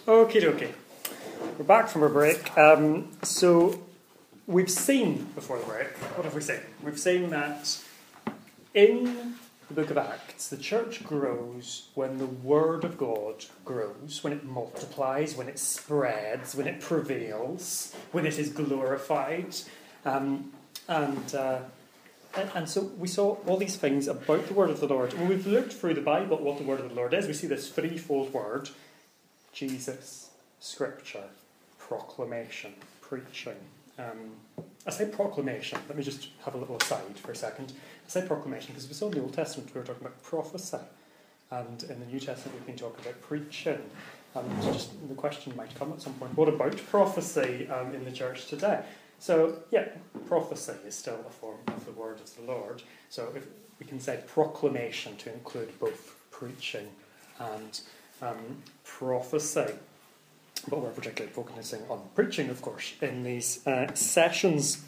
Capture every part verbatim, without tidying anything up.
Okie dokie. We're back from our break. Um, so we've seen before the break, what have we seen? We've seen that in the book of Acts, the church grows when the word of God grows, when it multiplies, when it spreads, when it prevails, when it is glorified. Um, and, uh, and and so we saw all these things about the word of the Lord. When we've looked through the Bible, what the word of the Lord is, we see this threefold word: Jesus, Scripture, proclamation, preaching. Um, I say proclamation. Let me just have a little aside for a second. I say proclamation because we saw in the Old Testament we were talking about prophecy, and in the New Testament we've been talking about preaching. And just the question might come at some point: what about prophecy um, in the church today? So, yeah, prophecy is still a form of the word of the Lord. So, if we can say proclamation to include both preaching and um, prophecy. But we're particularly focusing on preaching, of course, in these uh, sessions.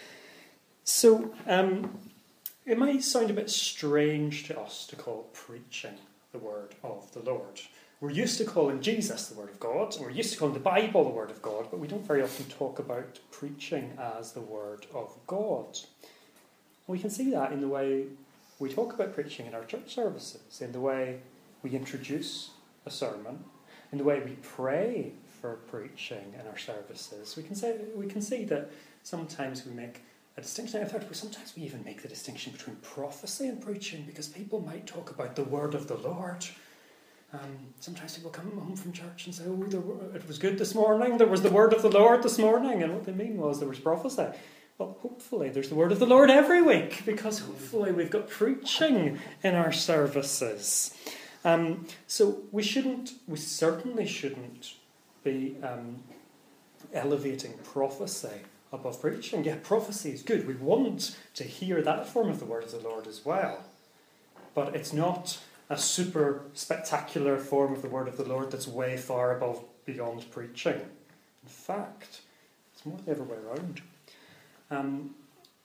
So, um, it might sound a bit strange to us to call preaching the word of the Lord. We're used to calling Jesus the word of God, and we're used to calling the Bible the word of God, but we don't very often talk about preaching as the word of God. We can see that in the way we talk about preaching in our church services, in the way we introduce a sermon, in the way we pray for preaching in our services. We can say we can see that sometimes we make a distinction. In fact, sometimes we even make the distinction between prophecy and preaching, because people might talk about the word of the Lord. Um, sometimes people come home from church and say, "Oh, there were, it was good this morning. There was the word of the Lord this morning," and what they mean was there was prophecy. Well, hopefully there's the word of the Lord every week, because hopefully we've got preaching in our services. Um, so we shouldn't, we certainly shouldn't be um, elevating prophecy above preaching. Yeah, prophecy is good. We want to hear that form of the word of the Lord as well. But it's not a super spectacular form of the word of the Lord that's way far above, beyond preaching. In fact, it's more the other way around. Um,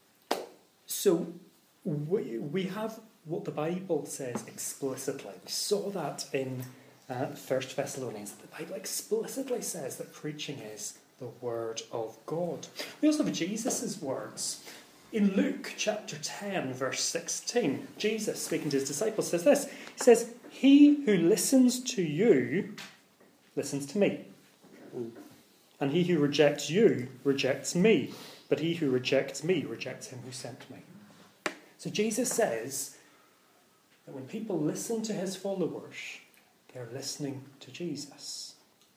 so we, we have what the Bible says explicitly. We saw that in uh, First Thessalonians. The Bible explicitly says that preaching is the word of God. We also have Jesus' words. In Luke chapter ten, verse sixteen, Jesus, speaking to his disciples, says this. He says, "He who listens to you, listens to me. And he who rejects you, rejects me. But he who rejects me, rejects him who sent me." So Jesus says that when people listen to his followers, they're listening to Jesus.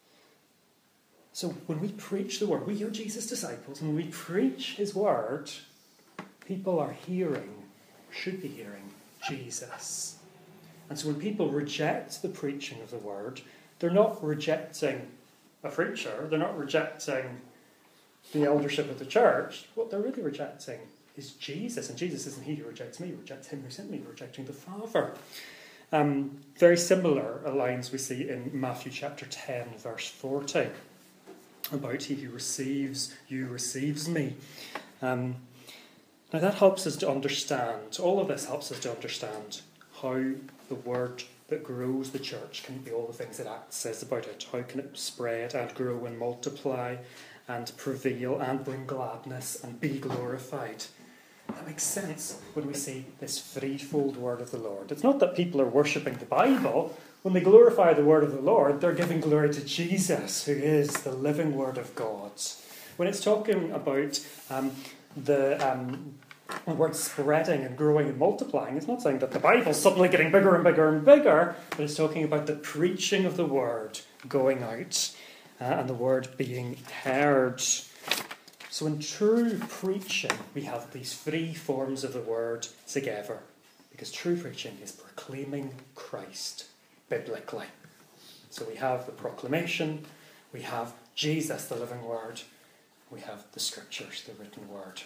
So when we preach the word, we are Jesus' disciples, and when we preach his word, people are hearing, should be hearing, Jesus. And so when people reject the preaching of the word, they're not rejecting a preacher, they're not rejecting the eldership of the church. What they're really rejecting is Jesus. And Jesus isn't he who rejects me, rejects him who sent me, rejecting the Father. Um, very similar lines we see in Matthew chapter ten, verse forty, about he who receives you receives me. Um, now that helps us to understand, all of this helps us to understand how the word that grows the church can be all the things that Acts says about it. How can it spread and grow and multiply and prevail and bring gladness and be glorified? That makes sense when we see this threefold word of the Lord. It's not that people are worshipping the Bible. When they glorify the word of the Lord, they're giving glory to Jesus, who is the living word of God. When it's talking about um, the um, word spreading and growing and multiplying, it's not saying that the Bible's suddenly getting bigger and bigger and bigger, but it's talking about the preaching of the word going out uh, and the word being heard. So in true preaching, we have these three forms of the word together, because true preaching is proclaiming Christ biblically. So we have the proclamation, we have Jesus, the living word, we have the scriptures, the written word,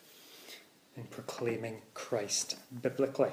in proclaiming Christ biblically.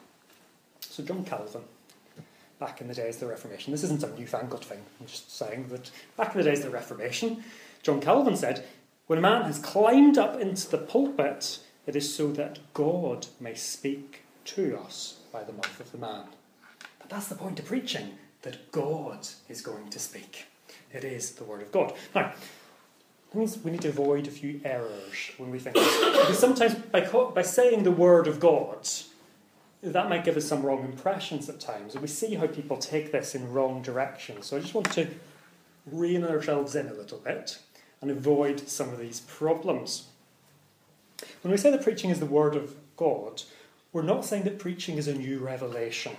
So John Calvin, back in the days of the Reformation, this isn't some newfangled thing, I'm just saying that back in the days of the Reformation, John Calvin said, "When a man has climbed up into the pulpit, it is so that God may speak to us by the mouth of the man." But that's the point of preaching, that God is going to speak. It is the Word of God. Now, that means we need to avoid a few errors when we think of this. Because sometimes by, by saying the Word of God, that might give us some wrong impressions at times. And we see how people take this in wrong directions. So I just want to rein ourselves in a little bit and avoid some of these problems. When we say that preaching is the Word of God, we're not saying that preaching is a new revelation.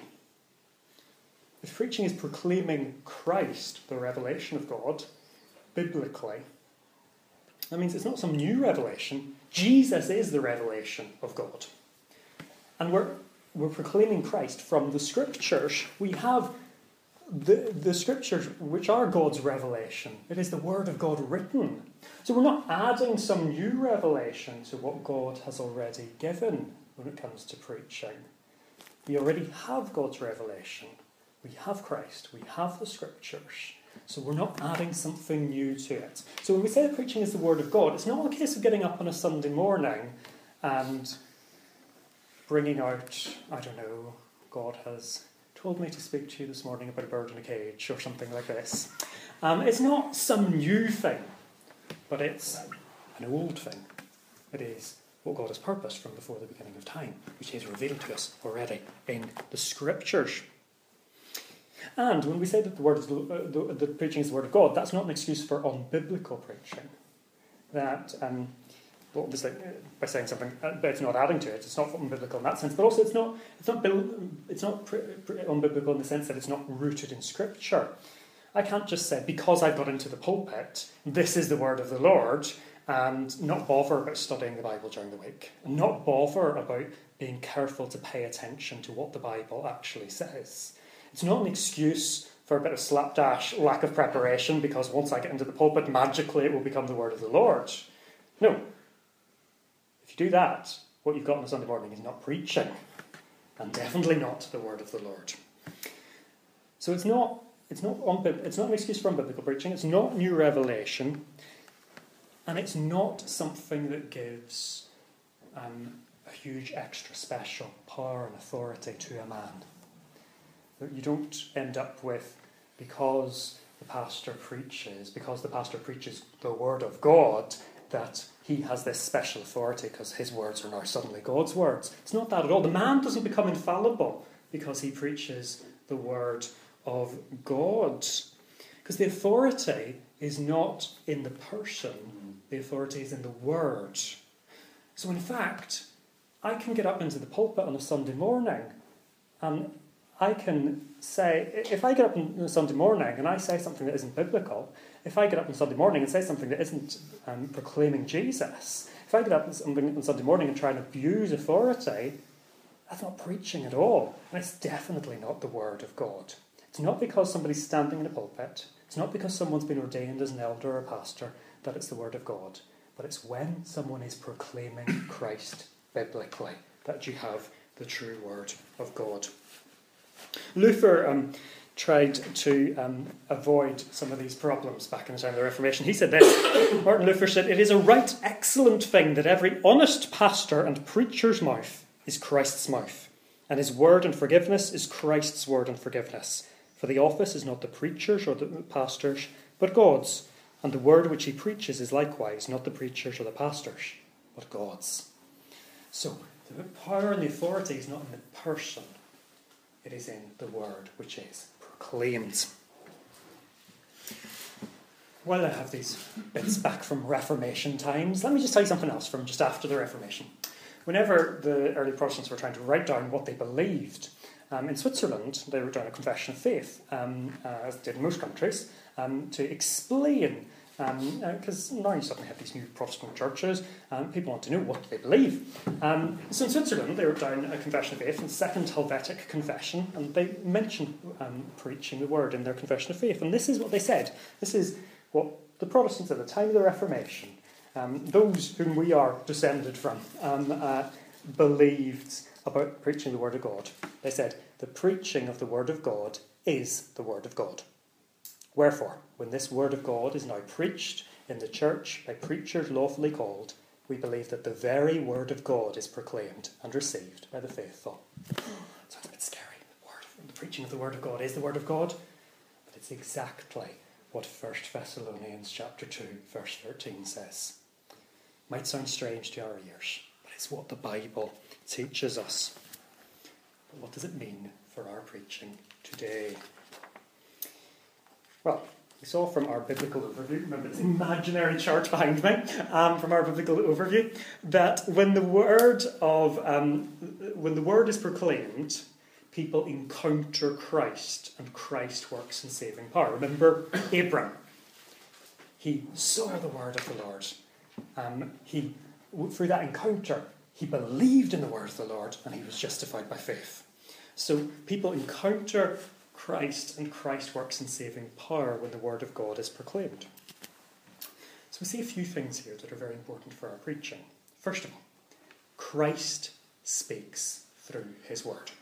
If preaching is proclaiming Christ, the revelation of God, biblically, that means it's not some new revelation. Jesus is the revelation of God. And we're, we're proclaiming Christ from the Scriptures. We have the, the Scriptures, which are God's revelation. It is the Word of God written. So we're not adding some new revelation to what God has already given when it comes to preaching. We already have God's revelation. We have Christ. We have the Scriptures. So we're not adding something new to it. So when we say that preaching is the Word of God, it's not a case of getting up on a Sunday morning and bringing out, I don't know, God has told me to speak to you this morning about a bird in a cage or something like this. Um, it's not some new thing, but it's an old thing. It is what God has purposed from before the beginning of time, which He has revealed to us already in the Scriptures. And when we say that the word is the, uh, the, the preaching is the Word of God, that's not an excuse for unbiblical preaching. That, um, well, obviously, uh, by saying something, uh, but it's not adding to it. It's not unbiblical in that sense. But also, it's not it's not it's not pre- pre- unbiblical in the sense that it's not rooted in Scripture. I can't just say because I've got into the pulpit, this is the word of the Lord, and not bother about studying the Bible during the week, and not bother about being careful to pay attention to what the Bible actually says. It's not an excuse for a bit of slapdash lack of preparation because once I get into the pulpit, magically it will become the word of the Lord. No. If you do that, what you've got on a Sunday morning is not preaching, and definitely not the word of the Lord. So it's not it's not unbib- it's not an excuse for unbiblical preaching. It's not new revelation, and it's not something that gives um, a huge extra special power and authority to a man. You don't end up with, because the pastor preaches, because the pastor preaches the Word of God, that he has this special authority because his words are now suddenly God's words. It's not that at all. The man doesn't become infallible because he preaches the Word of God. Because the authority is not in the person, the authority is in the Word. So in fact, I can get up into the pulpit on a Sunday morning and I can say, if I get up on Sunday morning and I say something that isn't biblical, if I get up on Sunday morning and say something that isn't um, proclaiming Jesus, if I get up on Sunday morning and try and abuse authority, that's not preaching at all. And it's definitely not the Word of God. It's not because somebody's standing in a pulpit, it's not because someone's been ordained as an elder or a pastor that it's the Word of God. But it's when someone is proclaiming Christ biblically that you have the true Word of God. Luther um, tried to um, avoid some of these problems back in the time of the Reformation. He said this, Martin Luther said, "It is a right excellent thing that every honest pastor and preacher's mouth is Christ's mouth, and his word and forgiveness is Christ's word and forgiveness. For the office is not the preacher's or the pastor's, but God's, and the word which he preaches is likewise not the preacher's or the pastor's, but God's." So, the power and the authority is not in the person. It is in the word which is proclaimed. While I have these bits back from Reformation times, let me just tell you something else from just after the Reformation. Whenever the early Protestants were trying to write down what they believed, um, in Switzerland they wrote down a confession of faith, um, uh, as they did in most countries, um, to explain, because um, uh, now you suddenly have these new Protestant churches, and people want to know what they believe. Um, so in Switzerland, they wrote down a confession of faith, the Second Helvetic Confession, and they mentioned um, preaching the word in their confession of faith. And this is what they said. This is what the Protestants at the time of the Reformation, um, those whom we are descended from, um, uh, believed about preaching the word of God. They said, "The preaching of the word of God is the word of God. Wherefore, when this word of God is now preached in the church by preachers lawfully called, we believe that the very word of God is proclaimed and received by the faithful." Sounds a bit scary. The, word, the preaching of the word of God is the word of God, but it's exactly what First Thessalonians chapter two, verse thirteen says. Might sound strange to our ears, but it's what the Bible teaches us. But what does it mean for our preaching today? Well, we saw from our biblical overview, remember this imaginary chart behind me, um, from our biblical overview, that when the word of um, when the word is proclaimed, people encounter Christ, and Christ works in saving power. Remember Abram. He saw the word of the Lord. Um, he, through that encounter, he believed in the word of the Lord, and he was justified by faith. So people encounter Christ, and Christ works in saving power when the word of God is proclaimed. So we see a few things here that are very important for our preaching. First of all, Christ speaks through his word.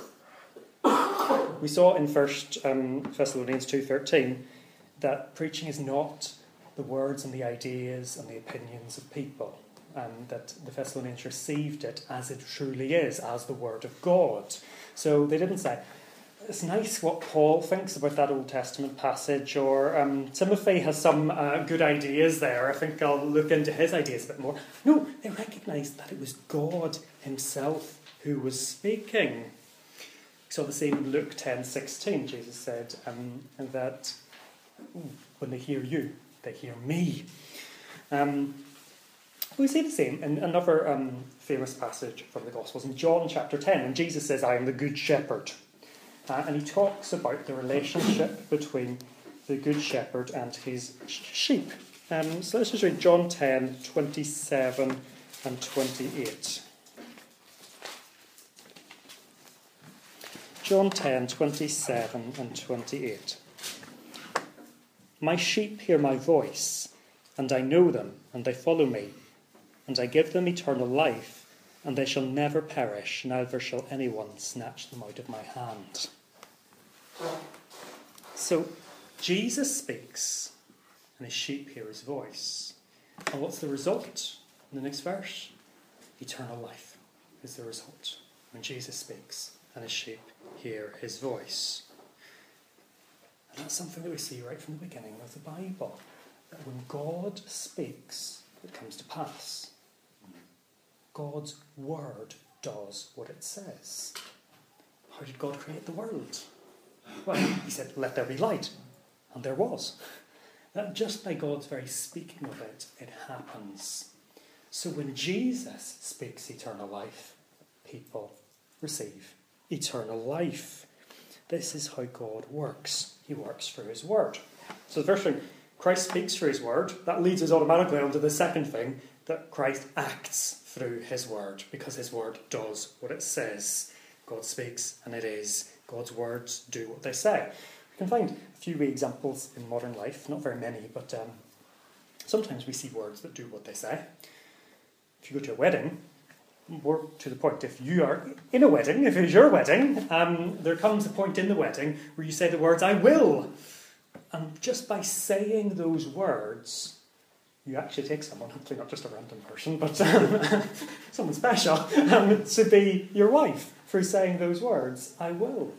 We saw in First um, Thessalonians two thirteen that preaching is not the words and the ideas and the opinions of people, and that the Thessalonians received it as it truly is, as the word of God. So they didn't say, it's nice what Paul thinks about that Old Testament passage, or um, Timothy has some uh, good ideas there, I think I'll look into his ideas a bit more. No, they recognised that it was God himself who was speaking. We saw the same in Luke ten sixteen. Jesus said um, that when they hear you, they hear me. Um, we see the same in another um, famous passage from the Gospels, in John chapter ten, and Jesus says, I am the good shepherd. Uh, and he talks about the relationship between the good shepherd and his sheep. Um, so let's just read John ten, twenty-seven and twenty-eight. John ten, twenty-seven and twenty-eight. My sheep hear my voice, and I know them, and they follow me, and I give them eternal life, and they shall never perish, neither shall anyone snatch them out of my hand. So, Jesus speaks, and his sheep hear his voice. And what's the result in the next verse? Eternal life is the result when Jesus speaks and his sheep hear his voice. And that's something that we see right from the beginning of the Bible. That when God speaks, it comes to pass. God's word does what it says. How did God create the world? Well, he said, let there be light. And there was. That just by God's very speaking of it, it happens. So when Jesus speaks eternal life, people receive eternal life. This is how God works. He works through his word. So the first thing, Christ speaks through his word. That leads us automatically on to the second thing, that Christ acts through his word, because his word does what it says. God speaks, and it is. God's words do what they say. We can find a few examples in modern life, not very many, but um, sometimes we see words that do what they say. If you go to a wedding, more to the point, if you are in a wedding, if it's your wedding, um, there comes a point in the wedding where you say the words, I will. And just by saying those words, you actually take someone, hopefully not just a random person, but um, someone special, um, to be your wife through saying those words, I will.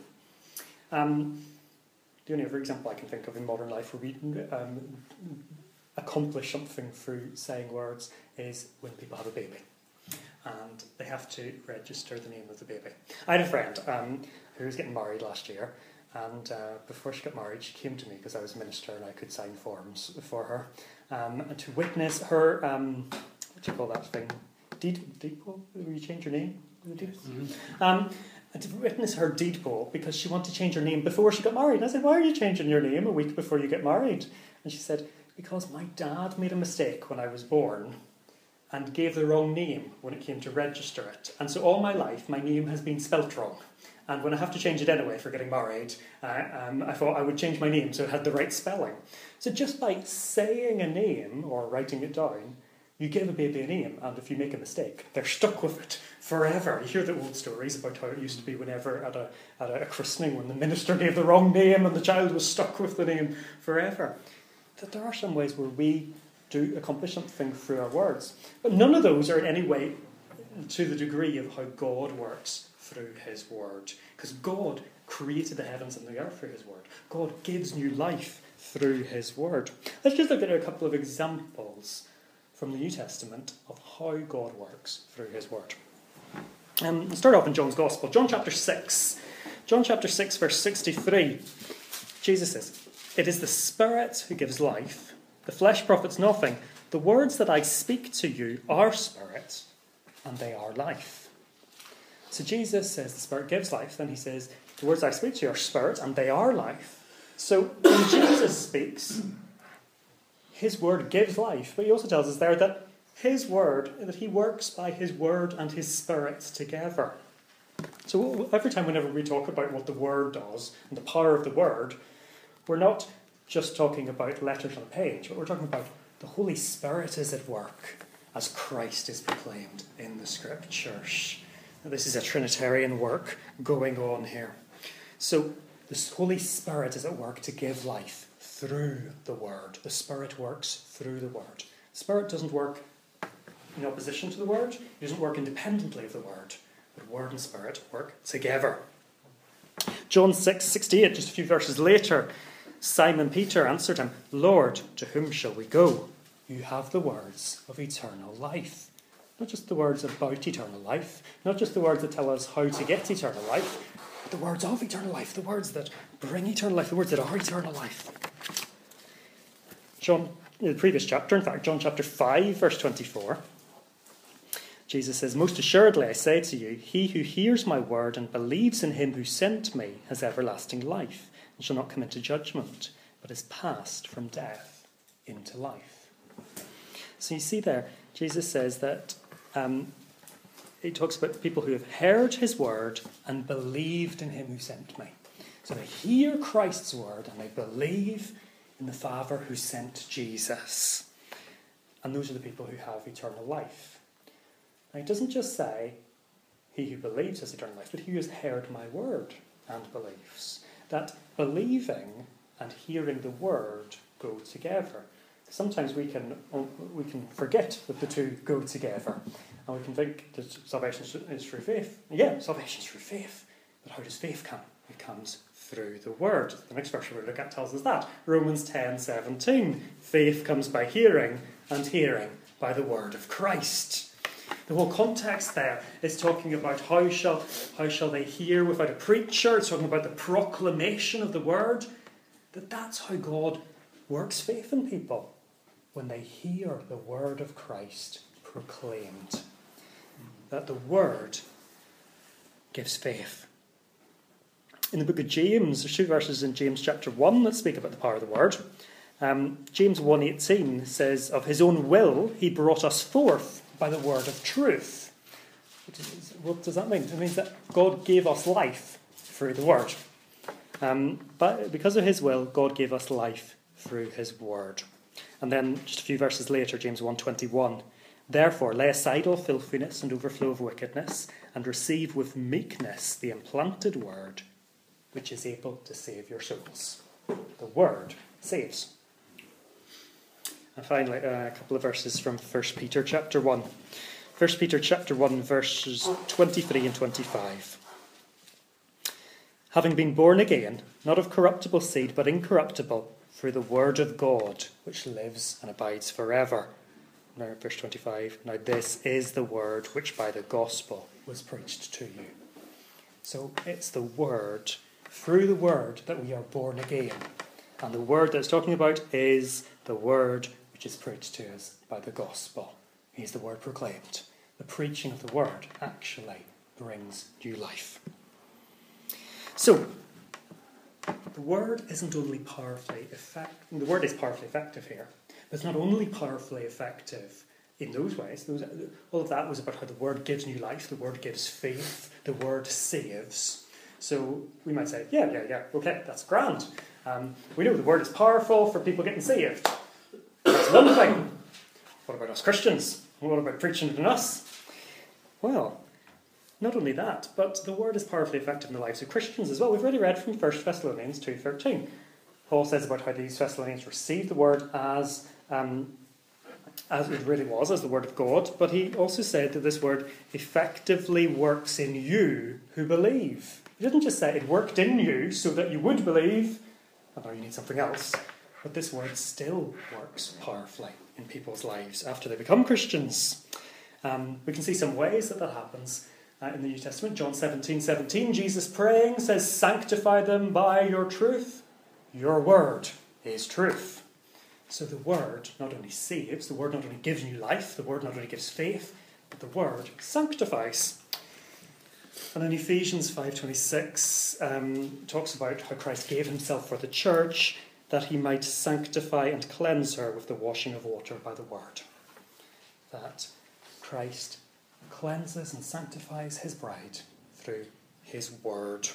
Um, the only other example I can think of in modern life where we um, accomplish something through saying words is when people have a baby. And they have to register the name of the baby. I had a friend um, who was getting married last year, and uh, before she got married, she came to me because I was a minister and I could sign forms for her, um, and to witness her, um, what do you call that thing? Deed, deed poll? Where you change your name? Mm-hmm. Um, and to witness her deed poll because she wanted to change her name before she got married. And I said, why are you changing your name a week before you get married? And she said, because my dad made a mistake when I was born and gave the wrong name when it came to register it. And so all my life, my name has been spelt wrong. And when I have to change it anyway for getting married, uh, um, I thought I would change my name so it had the right spelling. So just by saying a name or writing it down, you give a baby a name, and if you make a mistake, they're stuck with it forever. You hear the old stories about how it used to be whenever at a, at a christening when the minister gave the wrong name and the child was stuck with the name forever. That there are some ways where we do accomplish something through our words. But none of those are in any way to the degree of how God works through his word. Because God created the heavens and the earth through his word. God gives new life through his word. Let's just look at a couple of examples from the New Testament of how God works through his word. Um, we'll start off in John's Gospel. John chapter six. John chapter six, verse sixty-three. Jesus says, "It is the Spirit who gives life. The flesh profits nothing. The words that I speak to you are spirit, and they are life." So Jesus says the Spirit gives life. Then he says, the words I speak to you are spirit, and they are life. So when Jesus speaks, his word gives life. But he also tells us there that his word, that he works by his word and his Spirit together. So every time whenever we talk about what the word does and the power of the word, we're not just talking about letters on a page, but we're talking about the Holy Spirit is at work as Christ is proclaimed in the Scriptures. Now, this is a Trinitarian work going on here. So the Holy Spirit is at work to give life through the word. The Spirit works through the word. The Spirit doesn't work in opposition to the word. It doesn't work independently of the word. But word and Spirit work together. John six sixty-eight, just a few verses later, Simon Peter answered him, "Lord, to whom shall we go? You have the words of eternal life." Not just the words about eternal life, not just the words that tell us how to get eternal life, but the words of eternal life, the words that bring eternal life, the words that are eternal life. John, in the previous chapter, in fact, John chapter five, verse twenty-four, Jesus says, "Most assuredly I say to you, he who hears my word and believes in him who sent me has everlasting life, and shall not come into judgment, but is passed from death into life." So you see there, Jesus says that um, he talks about people who have heard his word and believed in him who sent me. So they hear Christ's word and they believe in the Father who sent Jesus. And those are the people who have eternal life. Now, it doesn't just say, he who believes has eternal life, but he who has heard my word and believes. That believing and hearing the word go together. Sometimes we can we can forget that the two go together. And we can think that salvation is through faith. Yeah, salvation is through faith. But how does faith come? It comes through the word. The next verse we look at tells us that. Romans ten seventeen. Faith comes by hearing, and hearing by the word of Christ. The whole context there is talking about how shall, how shall they hear without a preacher. It's talking about the proclamation of the word. That that's how God works faith in people. When they hear the word of Christ proclaimed. That the word gives faith. In the book of James, there's two verses in James chapter one that speak about the power of the word. Um, James one eighteen says, "Of his own will he brought us forth by the word of truth." What does that mean? It means that God gave us life through the word. Um, but because of his will, God gave us life through his word. And then just a few verses later, James one twenty-one. "Therefore lay aside all filthiness and overflow of wickedness, and receive with meekness the implanted word, which is able to save your souls." The word saves. And finally, uh, a couple of verses from First Peter chapter one. First Peter chapter one, verses twenty-three and twenty-five. "Having been born again, not of corruptible seed, but incorruptible, through the word of God, which lives and abides forever." Now, verse twenty-five. "Now this is the word which by the gospel was preached to you." So it's the word, through the word, that we are born again. And the word that it's talking about is the word which is preached to us by the gospel. He's the word proclaimed. The preaching of the word actually brings new life. So, the word isn't only powerfully effective. The word is powerfully effective here, but it's not only powerfully effective in those ways. Those, all of that was about how the word gives new life, the word gives faith, the word saves. So we might say, yeah, yeah, yeah, okay, that's grand. Um, we know the word is powerful for people getting saved. That's one thing. What about us Christians? What about preaching to us? Well, not only that, but the word is powerfully effective in the lives of Christians as well. We've already read from First Thessalonians two thirteen. Paul says about how these Thessalonians received the word as um, as it really was, as the word of God, but he also said that this word effectively works in you who believe. He didn't just say it worked in you so that you would believe, and now you need something else. But this word still works powerfully in people's lives after they become Christians. Um, we can see some ways that that happens uh, in the New Testament. John seventeen seventeen, Jesus praying says, "Sanctify them by your truth. Your word is truth." So the word not only saves, the word not only gives new life, the word not only gives faith, but the word sanctifies. And in Ephesians five twenty-six, um, talks about how Christ gave himself for the church, that he might sanctify and cleanse her with the washing of water by the word. That Christ cleanses and sanctifies his bride through his word.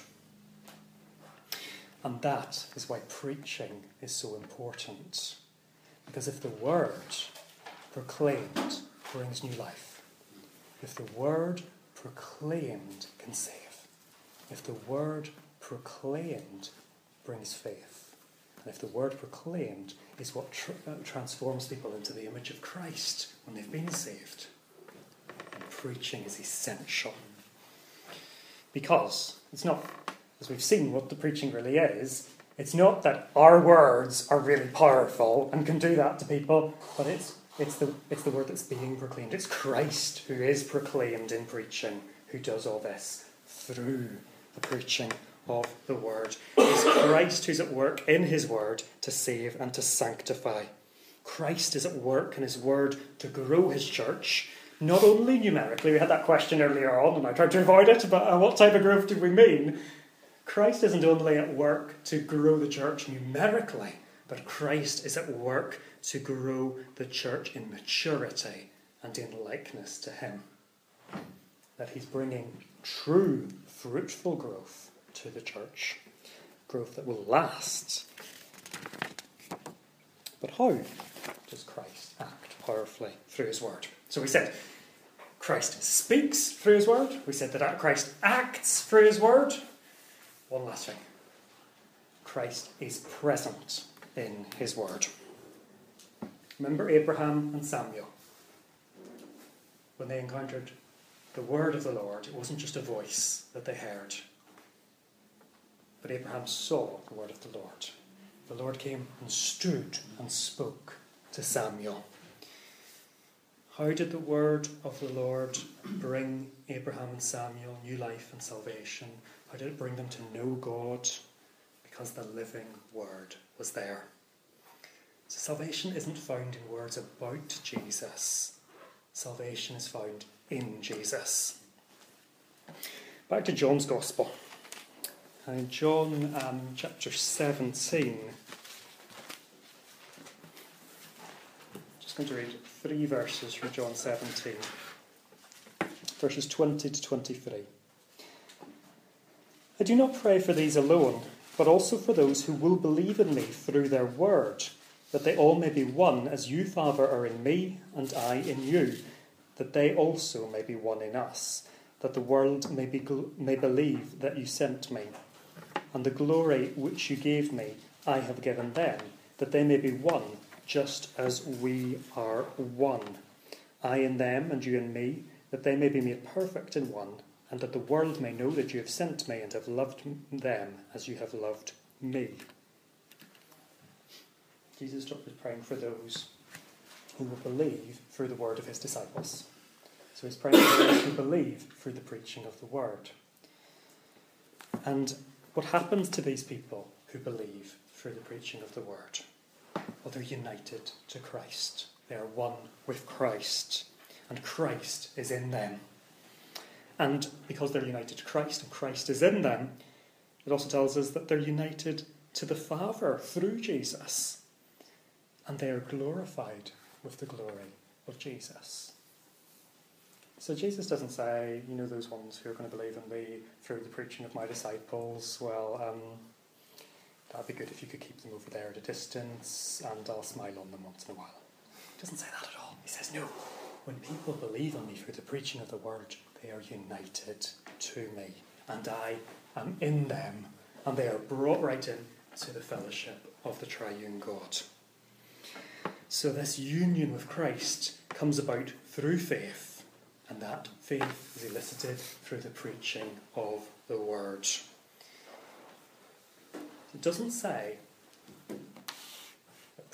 And that is why preaching is so important. Because if the word proclaimed brings new life, if the word proclaimed can save, if the word proclaimed brings faith, and if the word proclaimed is what tr- uh, transforms people into the image of Christ when they've been saved, then preaching is essential. Because it's not, as we've seen, what the preaching really is. It's not that our words are really powerful and can do that to people, but it's it's the it's the word that's being proclaimed. It's Christ who is proclaimed in preaching, who does all this through the preaching of the word. It's Christ who's at work in his word to save and to sanctify. Christ is at work in his word to grow his church, not only numerically. We had that question earlier on, and I tried to avoid it, but uh, what type of growth do we mean? Christ isn't only at work to grow the church numerically, but Christ is at work to grow the church in maturity and in likeness to him. That he's bringing true, fruitful growth to the church. Growth that will last. But how does Christ act powerfully through his word? So we said Christ speaks through his word. We said that Christ acts through his word. One last thing. Christ is present in his word. Remember Abraham and Samuel? When they encountered the word of the Lord, it wasn't just a voice that they heard. But Abraham saw the word of the Lord. The Lord came and stood and spoke to Samuel. How did the word of the Lord bring Abraham and Samuel new life and salvation? How did it bring them to know God? Because the living word was there. So salvation isn't found in words about Jesus. Salvation is found in Jesus. Back to John's Gospel. In John um, chapter seventeen, just going to read three verses from John seventeen, verses twenty to twenty-three. I do not pray for these alone, but also for those who will believe in me through their word, that they all may be one, as you, Father, are in me, and I in you, that they also may be one in us, that the world may be may believe that you sent me. And the glory which you gave me, I have given them, that they may be one, just as we are one. I in them, and you in me, that they may be made perfect in one, and that the world may know that you have sent me and have loved them as you have loved me. Jesus was praying for those who will believe through the word of his disciples. So he's praying for those who believe through the preaching of the word. And what happens to these people who believe through the preaching of the word? Well, they're united to Christ. They are one with Christ. And Christ is in them. And because they're united to Christ and Christ is in them, it also tells us that they're united to the Father through Jesus. And they are glorified with the glory of Jesus. So Jesus doesn't say, you know, those ones who are going to believe in me through the preaching of my disciples, well, um, that'd be good if you could keep them over there at a distance and I'll smile on them once in a while. He doesn't say that at all. He says, no, when people believe in me through the preaching of the word, they are united to me and I am in them and they are brought right in to the fellowship of the triune God. So this union with Christ comes about through faith. And that faith is elicited through the preaching of the word. It doesn't say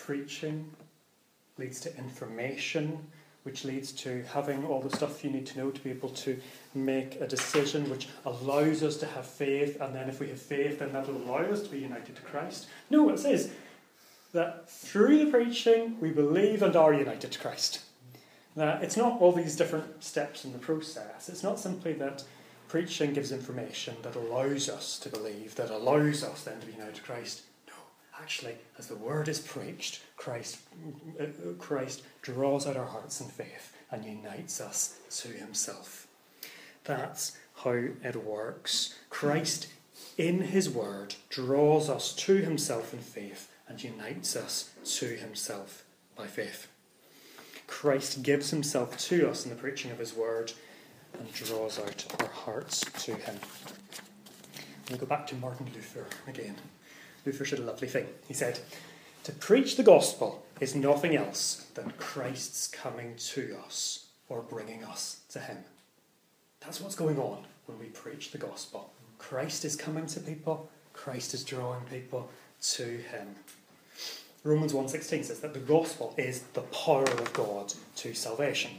preaching leads to information, which leads to having all the stuff you need to know to be able to make a decision, which allows us to have faith, and then if we have faith, then that will allow us to be united to Christ. No, it says that through the preaching, we believe and are united to Christ. That it's not all these different steps in the process. It's not simply that preaching gives information that allows us to believe, that allows us then to be united to Christ. No, actually, as the word is preached, Christ, uh, Christ draws out our hearts in faith and unites us to himself. That's how it works. Christ, in his word, draws us to himself in faith and unites us to himself by faith. Christ gives himself to us in the preaching of his word and draws out our hearts to him. We go back to Martin Luther again. Luther said a lovely thing. He said, "To preach the gospel is nothing else than Christ's coming to us or bringing us to him." That's what's going on when we preach the gospel. Christ is coming to people. Christ is drawing people to him. Romans one sixteen says that the gospel is the power of God to salvation.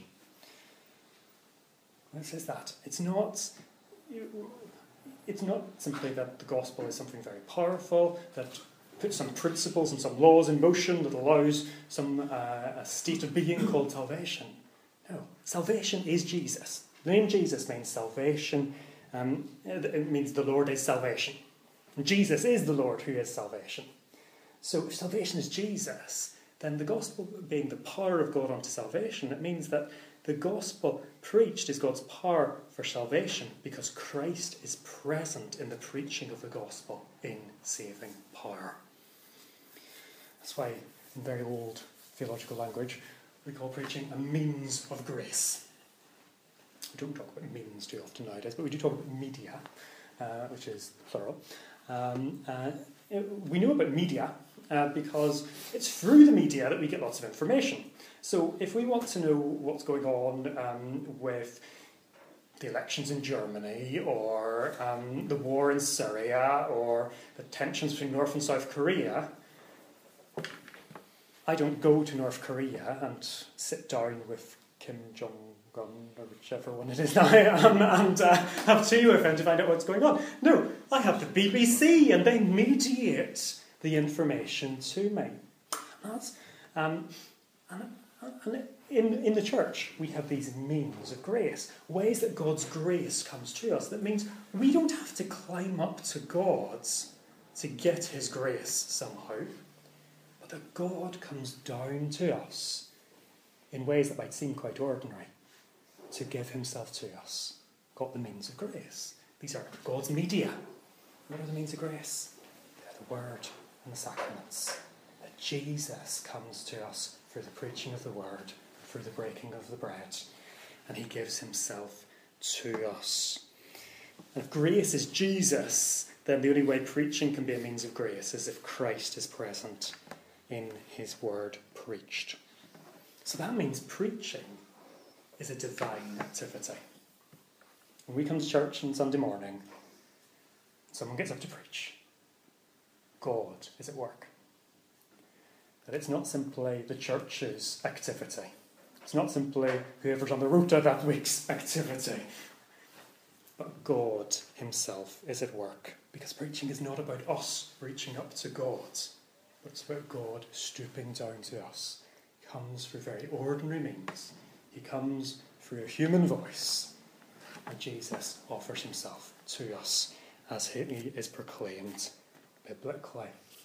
It says that. It's not, it's not simply that the gospel is something very powerful, that puts some principles and some laws in motion that allows some uh, a state of being called salvation. No, salvation is Jesus. The name Jesus means salvation. Um, it means the Lord is salvation. And Jesus is the Lord who is salvation. So if salvation is Jesus, then the gospel being the power of God unto salvation, it means that the gospel preached is God's power for salvation because Christ is present in the preaching of the gospel in saving power. That's why, in very old theological language, we call preaching a means of grace. We don't talk about means too often nowadays, but we do talk about media, uh, which is plural. Um, uh, we know about media uh, because it's through the media that we get lots of information. So if we want to know what's going on um, with the elections in Germany or um, the war in Syria or the tensions between North and South Korea, I don't go to North Korea and sit down with Kim Jong-un or whichever one it is now um, and uh, have tea with him to find out what's going on. No, I have the B B C and they mediate the information to me. That's, um, and, and in, in the church, we have these means of grace, ways that God's grace comes to us. That means we don't have to climb up to God to get his grace somehow, but that God comes down to us in ways that might seem quite ordinary to give himself to us. Got the means of grace. These are God's media. What are the means of grace? They're the word and the sacraments. That Jesus comes to us through the preaching of the word, through the breaking of the bread, and he gives himself to us. And if grace is Jesus, then the only way preaching can be a means of grace is if Christ is present in his word preached. So that means preaching is a divine activity. When we come to church on Sunday morning, someone gets up to preach. God is at work. That it's not simply the church's activity. It's not simply whoever's on the rota that week's activity. But God himself is at work. Because preaching is not about us reaching up to God, but it's about God stooping down to us. He comes through very ordinary means. He comes through a human voice. And Jesus offers himself to us as he is proclaimed biblically.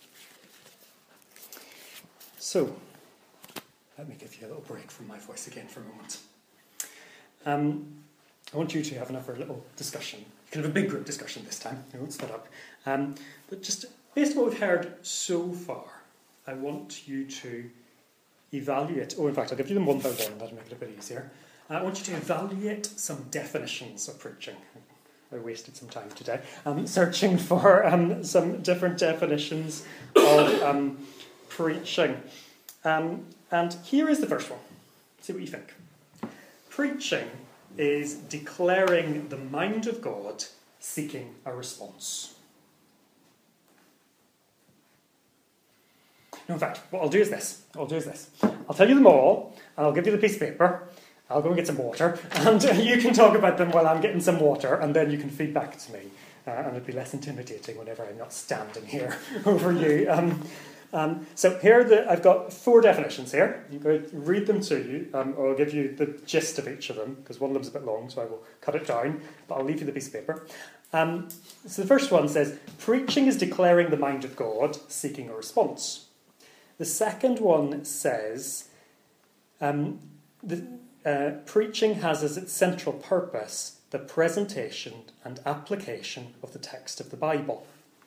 So, let me give you a little break from my voice again for a moment. Um, I want you to have another little discussion. You can have a big group discussion this time. I won't split up. Um, but just based on what we've heard so far, I want you to evaluate. Oh, in fact, I'll give you them one by one. That'll make it a bit easier. I want you to evaluate some definitions of preaching. I wasted some time today um, searching for um, some different definitions of um, preaching. Um, and here is the first one. See what you think. Preaching is declaring the mind of God, seeking a response. No, in fact, what I'll do is this. What I'll do is this. I'll tell you them all, and I'll give you the piece of paper. I'll go and get some water, and uh, you can talk about them while I'm getting some water, and then you can feed back to me. Uh, and it'll be less intimidating whenever I'm not standing here over you. Um, um, so here, are the, I've got four definitions here. I'm going to read them to you, um, or I'll give you the gist of each of them, because one of them's a bit long, so I will cut it down, but I'll leave you the piece of paper. Um, so the first one says, preaching is declaring the mind of God, seeking a response. The second one says, um, the, uh, preaching has as its central purpose the presentation and application of the text of the Bible.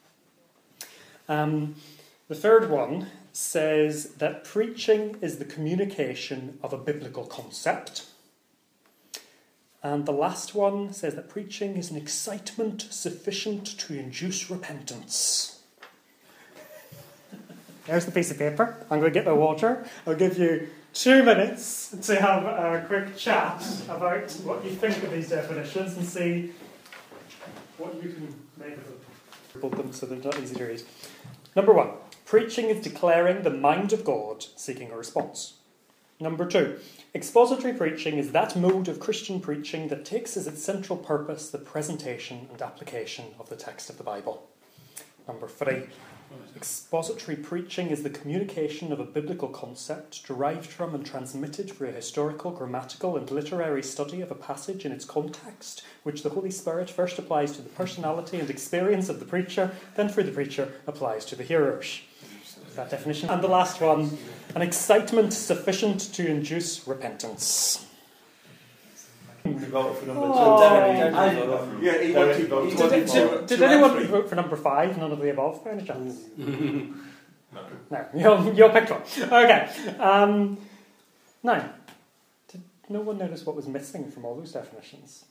Um, the third one says that preaching is the communication of a biblical concept. And the last one says that preaching is an excitement sufficient to induce repentance. There's the piece of paper. I'm going to get my water. I'll give you two minutes to have a quick chat about what you think of these definitions and see what you can make of them. Build them so they're not easy to read. Number one, preaching is declaring the mind of God, seeking a response. Number two, expository preaching is that mode of Christian preaching that takes as its central purpose the presentation and application of the text of the Bible. Number three, expository preaching is the communication of a biblical concept derived from and transmitted through a historical, grammatical, and literary study of a passage in its context, which the Holy Spirit first applies to the personality and experience of the preacher, then through the preacher applies to the hearers. That definition. And the last one, an excitement sufficient to induce repentance. Vote for number Oh. two. Yeah, he wanted to vote. Did, did, did anyone vote for number five? None of the above, by any chance? No. No, you'll, you'll pick one. Okay. Um, now, did no one notice what was missing from all those definitions?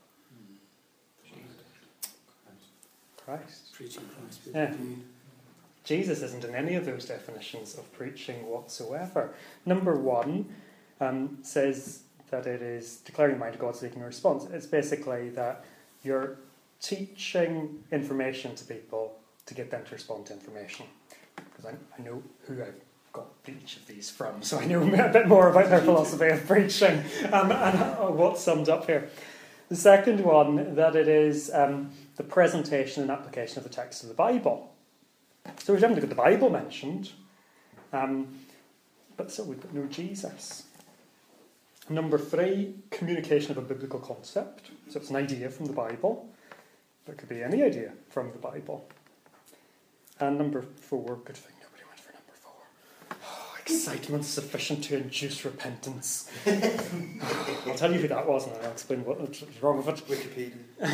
Christ. Preaching Christ. Yeah. Jesus isn't in any of those definitions of preaching whatsoever. Number one um, says that it is declaring the mind of God, seeking a response. It's basically that you're teaching information to people to get them to respond to information. Because I, I know who I've got each of these from, so I know a bit more about their philosophy of preaching um, and what's summed up here. The second one, that it is um, the presentation and application of the text of the Bible. So we've definitely got the Bible mentioned, um, but still we've got no Jesus. Number three, communication of a biblical concept. So it's an idea from the Bible, but it could be any idea from the Bible. And number four, good thing nobody went for number four. Oh, excitement sufficient to induce repentance. I'll tell you who that was and I'll explain what was wrong with it. Wikipedia.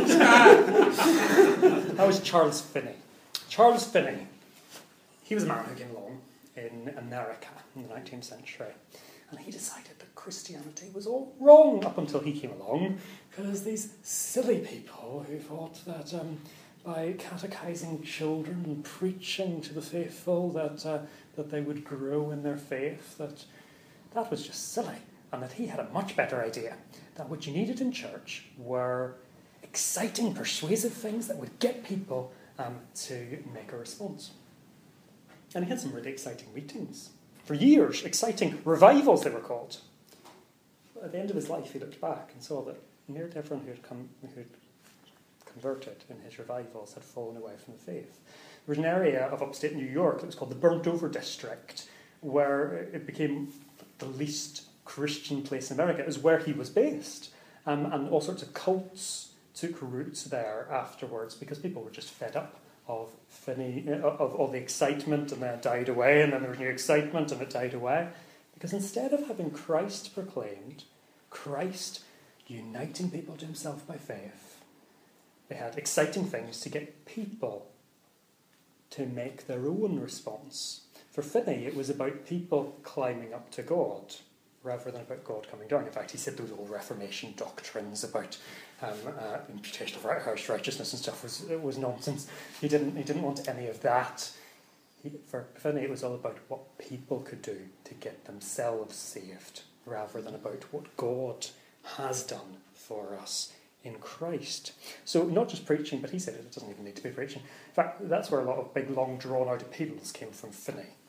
That was Charles Finney. Charles Finney, he was a man who came along in America in the nineteenth century, and he decided that Christianity was all wrong up until he came along, because these silly people who thought that um, by catechizing children and preaching to the faithful that uh, that they would grow in their faith, that that was just silly, and that he had a much better idea, that what you needed in church were exciting, persuasive things that would get people Um, to make a response. And he had some really exciting meetings. For years, exciting revivals they were called. But at the end of his life, he looked back and saw that nearly everyone who had come, who had converted in his revivals had fallen away from the faith. There was an area of upstate New York that was called the Burnt Over District, where it became the least Christian place in America. It was where he was based. Um, and all sorts of cults took roots there afterwards because people were just fed up of Finney, of all the excitement, and then it died away, and then there was new excitement and it died away. Because instead of having Christ proclaimed, Christ uniting people to himself by faith, they had exciting things to get people to make their own response. For Finney, it was about people climbing up to God rather than about God coming down. In fact, he said those old Reformation doctrines about um, uh, imputation of right, righteousness and stuff was it was nonsense. He didn't he didn't want any of that. He, for Finney, it was all about what people could do to get themselves saved, rather than about what God has done for us in Christ. So not just preaching, but he said it doesn't even need to be preaching. In fact, that's where a lot of big, long, drawn-out appeals came from Finney.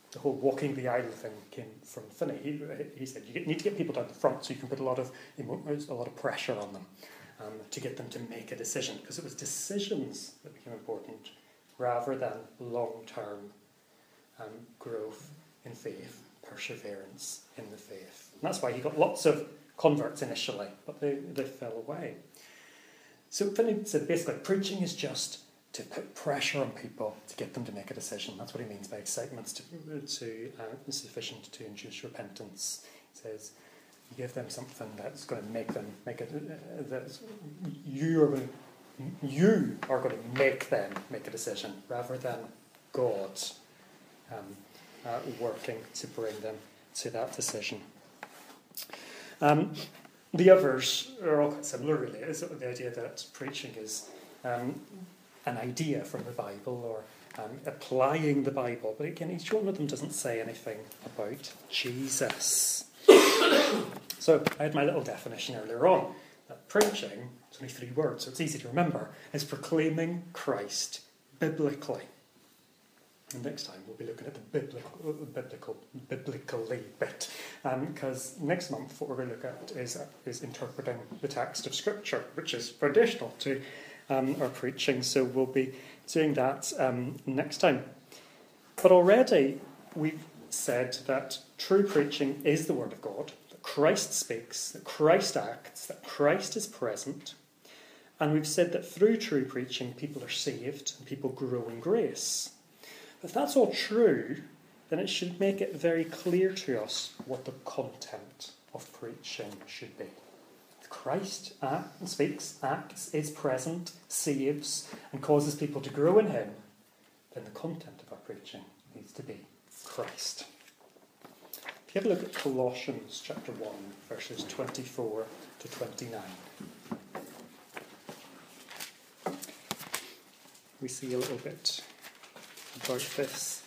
the whole walking the aisle thing came from Finney. He, he said you need to get people down the front so you can put a lot of a lot of pressure on them um, to get them to make a decision, because it was decisions that became important rather than long-term um, growth in faith, perseverance in the faith. And that's why he got lots of converts initially, but they, they fell away. So Finney said basically preaching is just to put pressure on people to get them to make a decision. That's what he means by excitement's to, to uh, sufficient to induce repentance. He says, you give them something that's going to make them make it. Uh, that you are going, you are going to make them make a decision rather than God um, uh, working to bring them to that decision. Um, the others are all quite similar, really. It's the idea that preaching is um, an idea from the Bible or um, applying the Bible. But again, each one of them doesn't say anything about Jesus. So I had my little definition earlier on, that preaching, it's only three words, so it's easy to remember, is proclaiming Christ biblically. And next time we'll be looking at the biblical, biblical, biblically bit, because um, next month what we're going to look at is, uh, is interpreting the text of Scripture, which is foundational to um, our preaching. So we'll be doing that um, next time. But already we've said that true preaching is the Word of God, that Christ speaks, that Christ acts, that Christ is present. And we've said that through true preaching people are saved and people grow in grace. If that's all true, then it should make it very clear to us what the content of preaching should be. If Christ acts, speaks, acts, is present, saves, and causes people to grow in him, then the content of our preaching needs to be Christ. If you have a look at Colossians chapter one, verses twenty-four to twenty-nine, we see a little bit about this.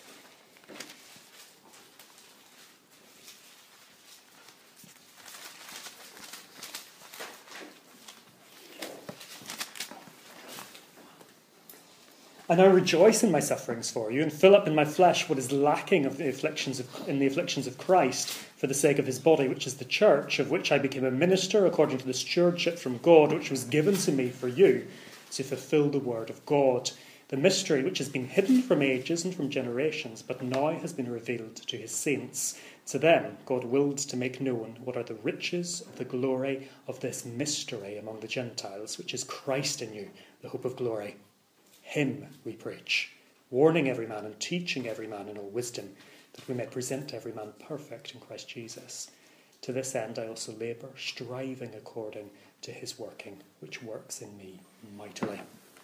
I now rejoice in my sufferings for you, and fill up in my flesh what is lacking of the afflictions of, in the afflictions of Christ, for the sake of his body, which is the church, of which I became a minister according to the stewardship from God, which was given to me for you, to fulfill the word of God. The mystery which has been hidden from ages and from generations, but now has been revealed to his saints. To them God willed to make known what are the riches of the glory of this mystery among the Gentiles, which is Christ in you, the hope of glory. Him we preach, warning every man and teaching every man in all wisdom, that we may present every man perfect in Christ Jesus. To this end I also labour, striving according to his working, which works in me mightily.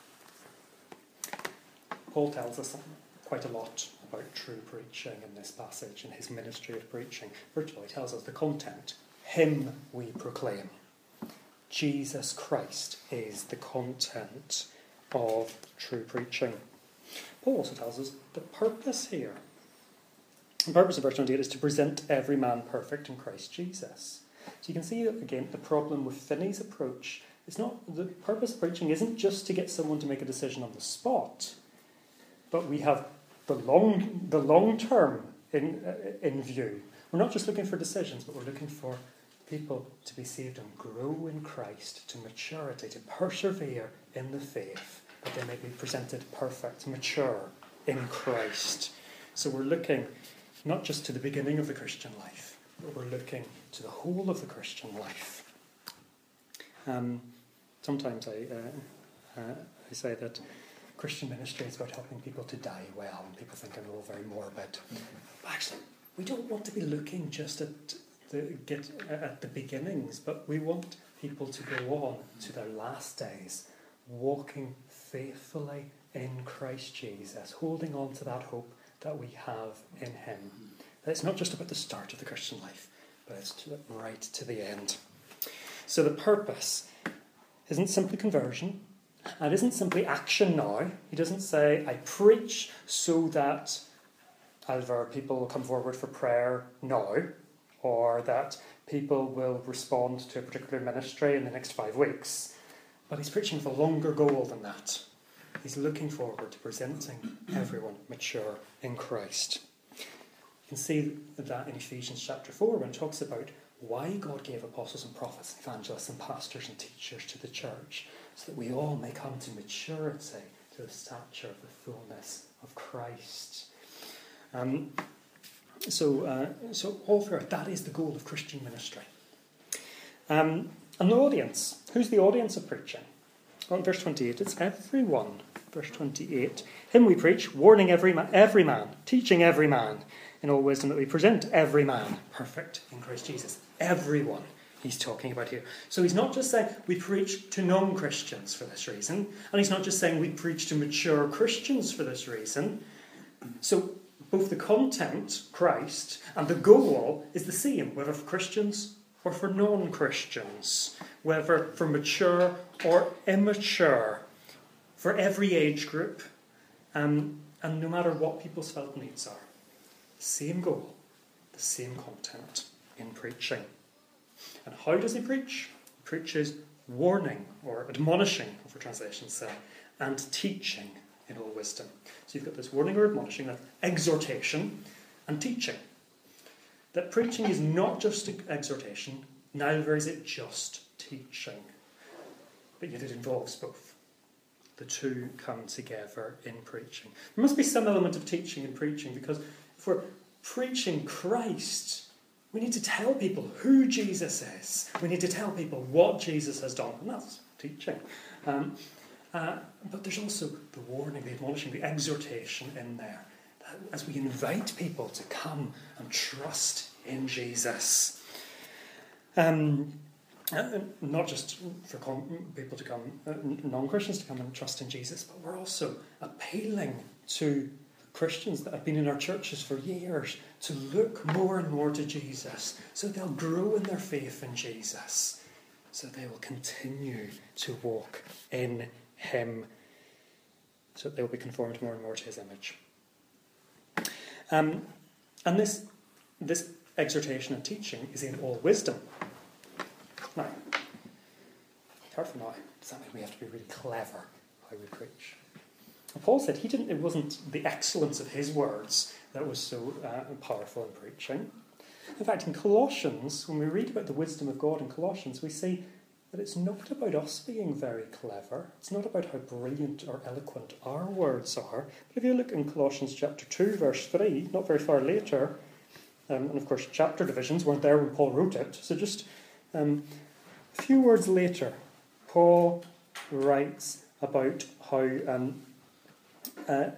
Paul tells us quite a lot about true preaching in this passage, in his ministry of preaching. First of all, he tells us the content. Him we proclaim. Jesus Christ is the content of true preaching. Paul also tells us the purpose here. The purpose of verse twenty-eight is to present every man perfect in Christ Jesus. So you can see, again, the problem with Finney's approach. It's not, the purpose of preaching isn't just to get someone to make a decision on the spot, but we have the long, the long term in uh, in view. We're not just looking for decisions, but we're looking for people to be saved and grow in Christ to maturity, to persevere in the faith, that they may be presented perfect, mature in Christ. So we're looking not just to the beginning of the Christian life, but we're looking to the whole of the Christian life. Um, sometimes I uh, uh, I say that Christian ministry is about helping people to die well, and people think I'm all very morbid. But actually, we don't want to be looking just at the get at the beginnings, but we want people to go on to their last days, walking faithfully in Christ Jesus, holding on to that hope that we have in him. It's not just about the start of the Christian life, but it's to, right to the end. So the purpose isn't simply conversion. And it isn't simply action now. He doesn't say, I preach so that either people will come forward for prayer now, or that people will respond to a particular ministry in the next five weeks. But he's preaching with a longer goal than that. He's looking forward to presenting everyone mature in Christ. can see that in Ephesians chapter four when it talks about why God gave apostles and prophets, evangelists and pastors and teachers to the church, so that we all may come to maturity, to the stature of the fullness of Christ. Um, so, uh, so all throughout, that is the goal of Christian ministry. Um, and the audience. Who's the audience of preaching? Well, in verse twenty-eight, it's everyone. Verse twenty-eight, him we preach, warning every man, every man, teaching every man, in all wisdom that we present every man perfect in Christ Jesus. Everyone he's talking about here. So he's not just saying we preach to non-Christians for this reason, and he's not just saying we preach to mature Christians for this reason. So both the content, Christ, and the goal is the same, whether for Christians or for non-Christians, whether for mature or immature, for every age group, um, and no matter what people's felt needs are. The same goal, the same content in preaching. And how does he preach? He preaches warning, or admonishing, for translations say, and teaching in all wisdom. So you've got this warning or admonishing, that exhortation, and teaching. That preaching is not just exhortation, neither is it just teaching. But yet it involves both. The two come together in preaching. There must be some element of teaching in preaching, because if we're preaching Christ, we need to tell people who Jesus is. We need to tell people what Jesus has done, and that's teaching. Um, uh, but there's also the warning, the admonishing, the exhortation in there, that as we invite people to come and trust in Jesus. Um, Uh, not just for com- people to come, uh, non-Christians to come and trust in Jesus, but we're also appealing to Christians that have been in our churches for years to look more and more to Jesus, so they'll grow in their faith in Jesus, so they will continue to walk in him, so they will be conformed more and more to his image. Um, and this, this exhortation and teaching is in all wisdom. Now, apart from that, does that mean we have to be really clever how we preach? And Paul said he didn't. It wasn't the excellence of his words that was so uh, powerful in preaching. In fact, in Colossians, when we read about the wisdom of God in Colossians, we see that it's not about us being very clever. It's not about how brilliant or eloquent our words are. But if you look in Colossians chapter two, verse three, not very far later, um, and of course chapter divisions weren't there when Paul wrote it, so just Um, a few words later, Paul writes about how, um, uh,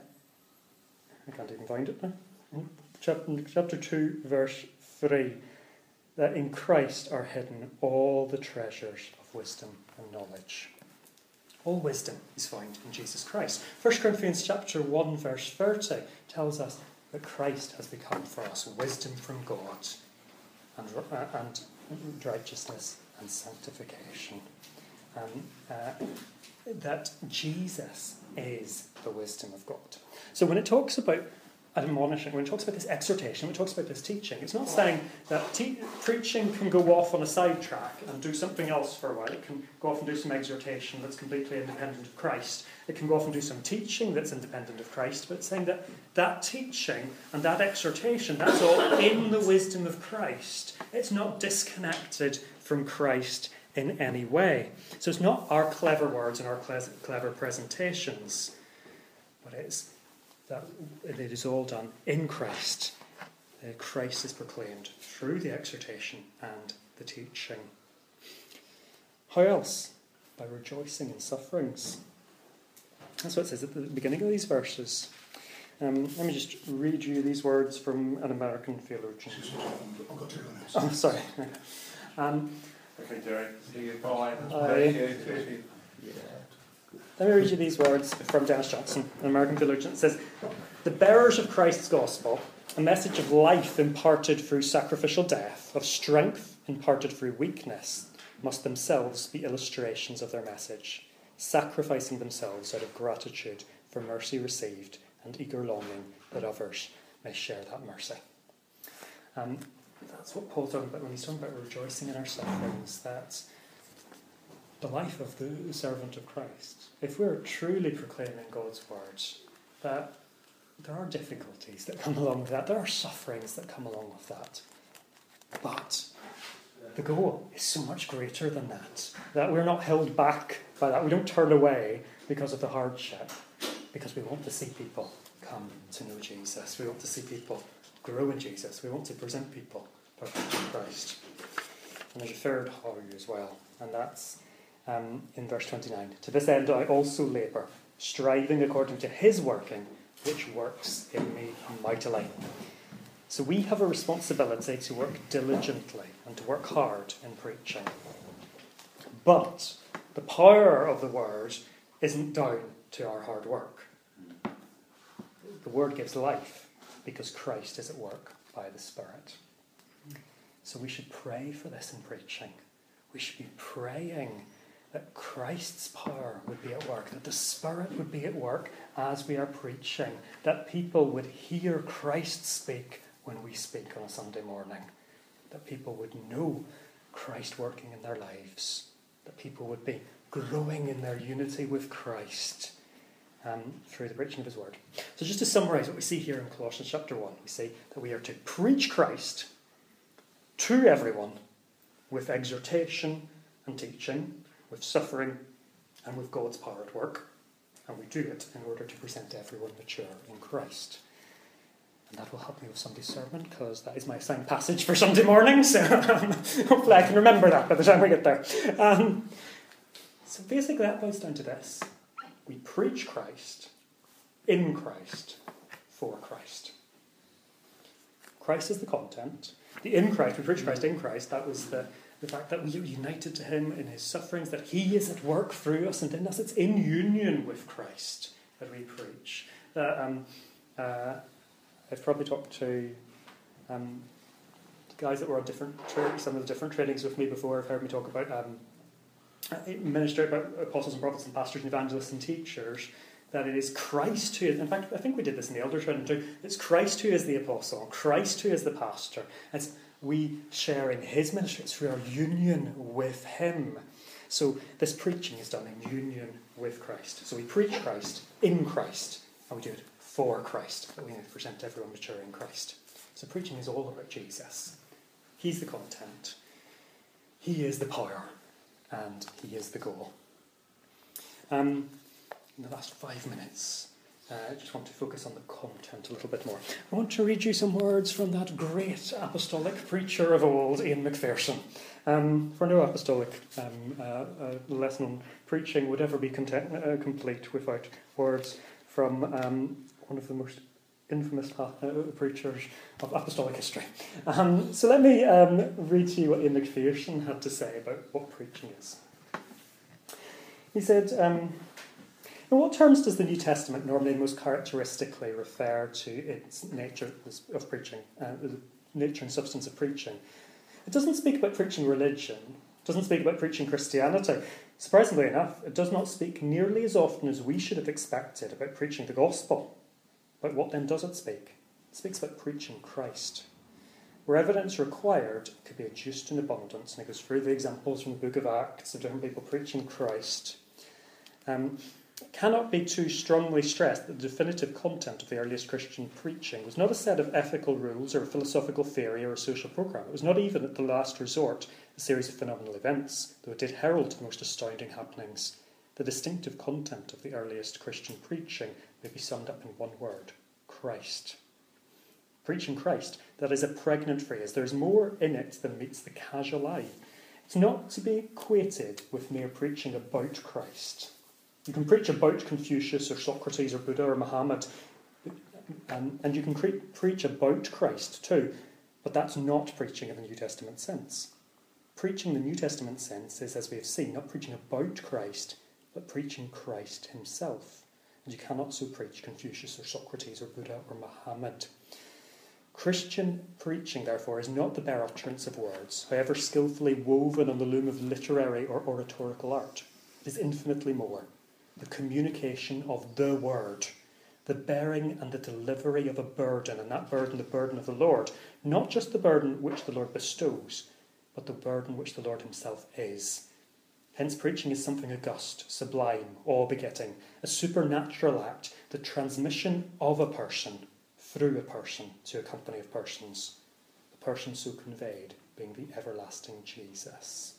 I can't even find it now, chapter, chapter two, verse three, that in Christ are hidden all the treasures of wisdom and knowledge. All wisdom is found in Jesus Christ. First Corinthians chapter one, verse thirty tells us that Christ has become for us wisdom from God and, uh, and righteousness and sanctification. Um, uh, that Jesus is the wisdom of God. So when it talks about admonishing, when it talks about this exhortation, when it talks about this teaching, it's not saying that te- preaching can go off on a sidetrack and do something else for a while. It can go off and do some exhortation that's completely independent of Christ. It can go off and do some teaching that's independent of Christ, but it's saying that that teaching and that exhortation, that's all in the wisdom of Christ. It's not disconnected from Christ in any way. So it's not our clever words and our clever presentations, but it's that it is all done in Christ. Uh, Christ is proclaimed through the exhortation and the teaching. How else? By rejoicing in sufferings. That's what it says at the beginning of these verses. Um, let me just read you these words from an American theologian. I've got two minutes. Oh, sorry. Um, Okay, Jerry. See you. Bye. I, Let me read you these words from Dennis Johnson, an American theologian. It says, "The bearers of Christ's gospel, a message of life imparted through sacrificial death, of strength imparted through weakness, must themselves be illustrations of their message, sacrificing themselves out of gratitude for mercy received and eager longing that others may share that mercy." Um, that's what Paul's talking about when he's talking about rejoicing in our sufferings, that the life of the servant of Christ, if we're truly proclaiming God's word, that There are difficulties that come along with that. There are sufferings that come along with that. But the goal is so much greater than that. That we're not held back by that. We don't turn away because of the hardship. Because we want to see people come to know Jesus. We want to see people grow in Jesus. We want to present people perfect in Christ. And there's a third how as well. And that's um, in verse twenty-nine. To this end I also labour, striving according to his working, which works in me mightily. So we have a responsibility to work diligently and to work hard in preaching. But the power of the word isn't down to our hard work. The word gives life because Christ is at work by the Spirit. So we should pray for this in preaching. We should be praying that Christ's power would be at work, that the Spirit would be at work as we are preaching, that people would hear Christ speak when we speak on a Sunday morning, that people would know Christ working in their lives, that people would be growing in their unity with Christ um, through the preaching of his word. So just to summarise what we see here in Colossians chapter one, we see that we are to preach Christ to everyone with exhortation and teaching, with suffering and with God's power at work. And we do it in order to present everyone mature in Christ. And that will help me with Sunday's sermon, because that is my assigned passage for Sunday morning, so um, hopefully I can remember that by the time we get there. Um, so basically that boils down to this. We preach Christ, in Christ, for Christ. Christ is the content. The in Christ, we preach Christ in Christ, that was the, the fact that we are united to him in his sufferings, that he is at work through us and in us. It's in union with Christ that we preach. That um, uh, I've probably talked to um, guys that were on different tra- some of the different trainings with me before. Have heard me talk about um, ministry, about apostles and prophets and pastors and evangelists and teachers. That it is Christ who is, in fact, I think we did this in the elder training too. It's Christ who is the apostle, Christ who is the pastor. It's we share in his ministry. It's through our union with him. So this preaching is done in union with Christ. So we preach Christ in Christ, and we do it for Christ, that we may present everyone mature in Christ. So preaching is all about Jesus. He's the content. He is the power. And he is the goal. Um, in the last five minutes, uh, I just want to focus on the content a little bit more. I want to read you some words from that great apostolic preacher of old, Ian Macpherson. Um, for no apostolic um, uh, uh, lesson on preaching would ever be content, uh, complete without words from um, one of the most infamous uh, preachers of apostolic history. Um, so let me um, read to you what Ian Macpherson had to say about what preaching is. He said, um, in what terms does the New Testament normally most characteristically refer to its nature of preaching, uh, the nature and substance of preaching? It doesn't speak about preaching religion. It doesn't speak about preaching Christianity. Surprisingly enough, it does not speak nearly as often as we should have expected about preaching the gospel. But what then does it speak? It speaks about preaching Christ. Where evidence required, it could be adduced in abundance, and it goes through the examples from the book of Acts of different people preaching Christ. Um, it cannot be too strongly stressed that the definitive content of the earliest Christian preaching was not a set of ethical rules or a philosophical theory or a social programme. It was not even, at the last resort, a series of phenomenal events, though it did herald the most astounding happenings. The distinctive content of the earliest Christian preaching may be summed up in one word: Christ. Preaching Christ, that is a pregnant phrase. There's more in it than meets the casual eye. It's not to be equated with mere preaching about Christ. You can preach about Confucius or Socrates or Buddha or Muhammad, and, and you can pre- preach about Christ too, but that's not preaching in the New Testament sense. Preaching in the New Testament sense is, as we have seen, not preaching about Christ, but preaching Christ himself. And you cannot so preach Confucius or Socrates or Buddha or Muhammad. Christian preaching, therefore, is not the bare utterance of words, however skillfully woven on the loom of literary or oratorical art. It is infinitely more. The communication of the word, the bearing and the delivery of a burden, and that burden, the burden of the Lord, not just the burden which the Lord bestows, but the burden which the Lord himself is. Hence, preaching is something august, sublime, awe-begetting, a supernatural act, the transmission of a person through a person to a company of persons, the person so conveyed being the everlasting Jesus.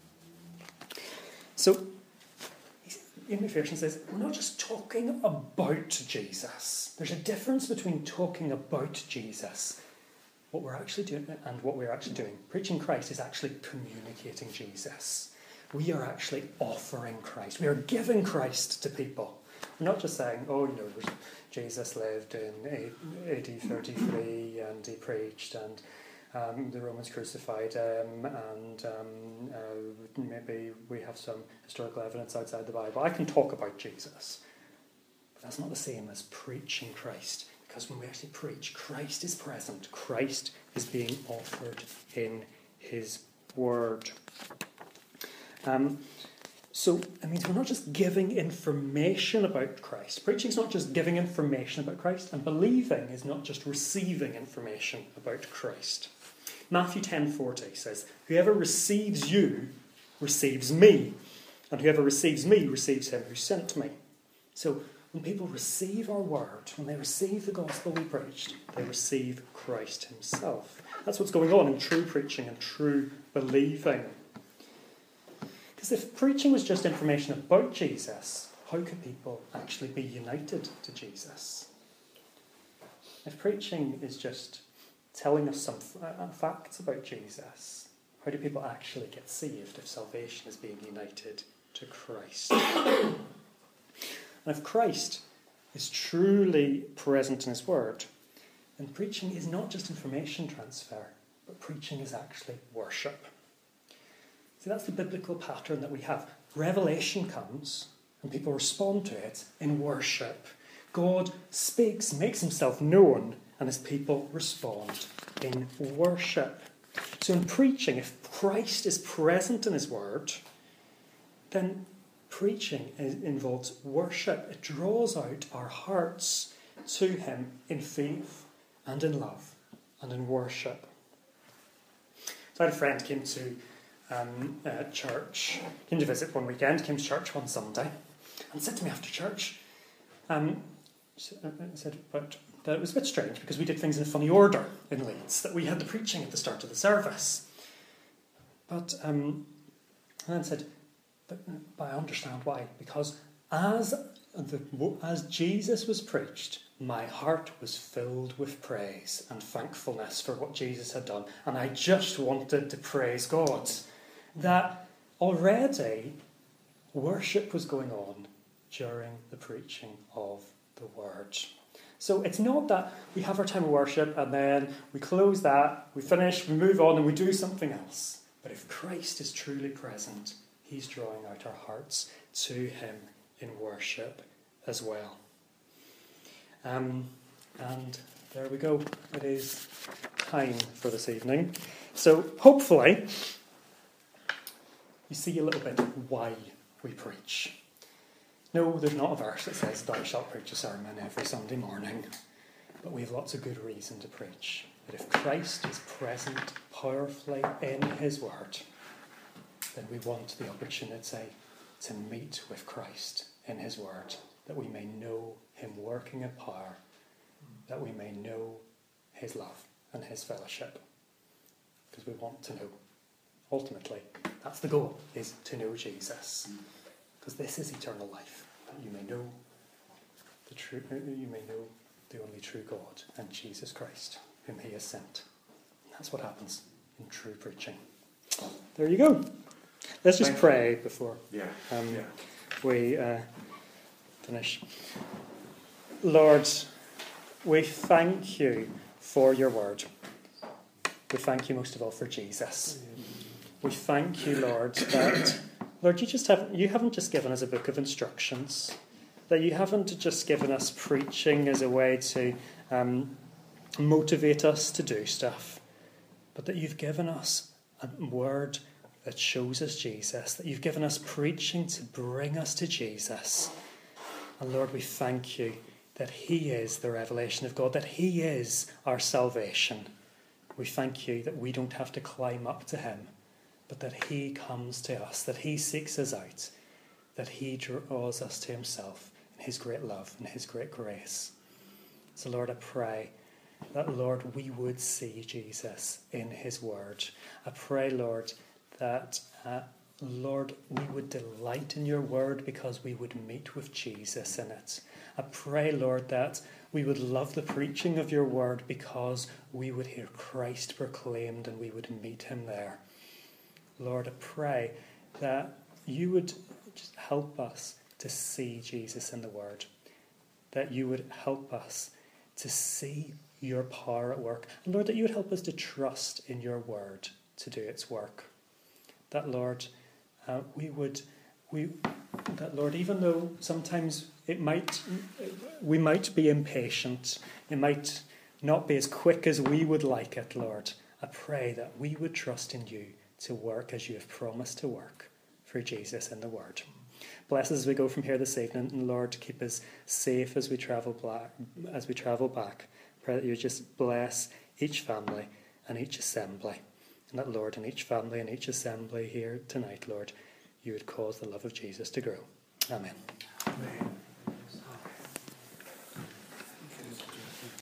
So, Ian Macpherson says, we're not just talking about Jesus. There's a difference between talking about Jesus, what we're actually doing, and what we're actually doing. Preaching Christ is actually communicating Jesus. We are actually offering Christ. We are giving Christ to people. We're not just saying, oh, you know, Jesus lived in A D thirty-three and he preached and um, the Romans crucified him and um, uh, maybe we have some historical evidence outside the Bible. I can talk about Jesus, but that's not the same as preaching Christ, because when we actually preach, Christ is present. Christ is being offered in his word. Um, so it means we're not just giving information about Christ. Preaching is not just giving information about Christ, and believing is not just receiving information about Christ. Matthew ten forty says, whoever receives you receives me, and whoever receives me receives him who sent me. So when people receive our word, when they receive the gospel we preached, they receive Christ himself. That's what's going on in true preaching and true believing. Because if preaching was just information about Jesus, how could people actually be united to Jesus? If preaching is just telling us some uh, facts about Jesus, how do people actually get saved if salvation is being united to Christ? And if Christ is truly present in his word, then preaching is not just information transfer, but preaching is actually worship. See, that's the biblical pattern that we have. Revelation comes and people respond to it in worship. God speaks, makes himself known, and his people respond in worship. So in preaching, if Christ is present in his word, then preaching involves worship. It draws out our hearts to him in faith and in love and in worship. So I had a friend came to um, uh, church, came to visit one weekend, came to church one Sunday, and said to me after church, um, said, but that it was a bit strange because we did things in a funny order in Leeds, that we had the preaching at the start of the service. But um, and then said, but, but I understand why, because as the, as Jesus was preached, my heart was filled with praise and thankfulness for what Jesus had done, and I just wanted to praise God. That already worship was going on during the preaching of the word. So it's not that we have our time of worship and then we close that, we finish, we move on and we do something else. But if Christ is truly present, he's drawing out our hearts to him in worship as well. Um, and there we go. It is time for this evening. So hopefully you see a little bit why we preach. No, there's not a verse that says, thou shalt preach a sermon every Sunday morning. But we have lots of good reason to preach. That if Christ is present powerfully in his word, then we want the opportunity to meet with Christ in his word, that we may know him working in power, that we may know his love and his fellowship. Because we want to know. Ultimately, that's the goal, is to know Jesus. Because this is eternal life. That you may know the true, you may know the only true God and Jesus Christ, whom he has sent. And that's what happens in true preaching. There you go. Let's just Thank pray you. before yeah. Um, yeah. we uh, finish. Lord, we thank you for your word. We thank you most of all for Jesus. We thank you, Lord, that Lord, you just haven't you haven't just given us a book of instructions, that you haven't just given us preaching as a way to um, motivate us to do stuff, but that you've given us a word that shows us Jesus, that you've given us preaching to bring us to Jesus. And Lord, we thank you that he is the revelation of God, that he is our salvation. We thank you that we don't have to climb up to him, but that he comes to us, that he seeks us out, that he draws us to himself in his great love and his great grace. So Lord, I pray that, Lord, we would see Jesus in his word. I pray, Lord, that, uh, Lord, we would delight in your word because we would meet with Jesus in it. I pray, Lord, that we would love the preaching of your word because we would hear Christ proclaimed and we would meet him there. Lord, I pray that you would just help us to see Jesus in the word, that you would help us to see your power at work, and Lord, that you would help us to trust in your word to do its work. That, Lord, uh, we would, we, that, Lord, even though sometimes it might, we might be impatient, it might not be as quick as we would like it, Lord, I pray that we would trust in you to work as you have promised to work through Jesus in the word. Bless us as we go from here this evening, and Lord, keep us safe as we travel back. As we travel back, pray that you just bless each family and each assembly, and that, Lord, in each family and each assembly here tonight, Lord, you would cause the love of Jesus to grow. Amen. Amen.